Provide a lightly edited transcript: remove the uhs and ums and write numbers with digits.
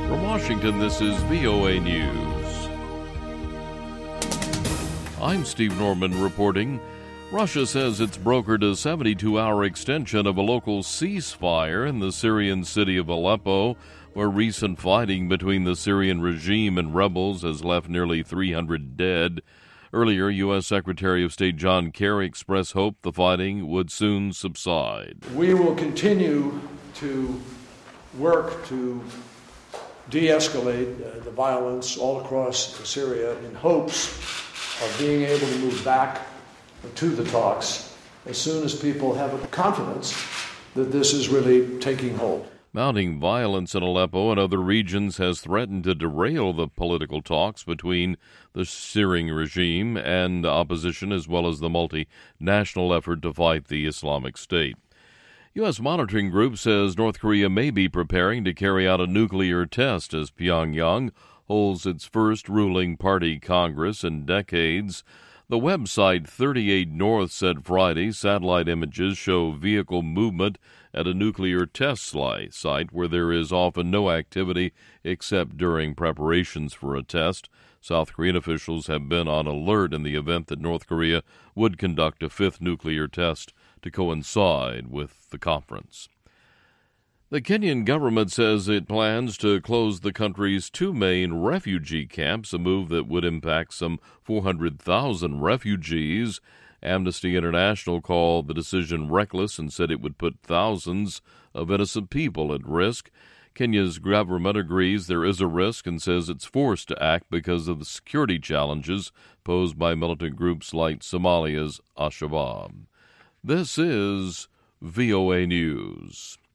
From Washington, this is VOA News. I'm Steve Norman reporting. Russia says it's brokered a 72-hour extension of a local ceasefire in the Syrian city of Aleppo, where recent fighting between the Syrian regime and rebels has left nearly 300 dead. Earlier, U.S. Secretary of State John Kerry expressed hope the fighting would soon subside. We will continue to work to de-escalate the violence all across Syria in hopes of being able to move back to the talks as soon as people have confidence that this is really taking hold. Mounting violence in Aleppo and other regions has threatened to derail the political talks between the Syrian regime and opposition, as well as the multinational effort to fight the Islamic State. U.S. monitoring group says North Korea may be preparing to carry out a nuclear test as Pyongyang holds its first ruling party Congress in decades. The website 38 North said Friday satellite images show vehicle movement at a nuclear test site where there is often no activity except during preparations for a test. South Korean officials have been on alert in the event that North Korea would conduct a fifth nuclear test to coincide with the conference. The Kenyan government says it plans to close the country's two main refugee camps, a move that would impact some 400,000 refugees. Amnesty International called the decision reckless and said it would put thousands of innocent people at risk. Kenya's government agrees there is a risk and says it's forced to act because of the security challenges posed by militant groups like Somalia's Al-Shabaab. This is VOA News.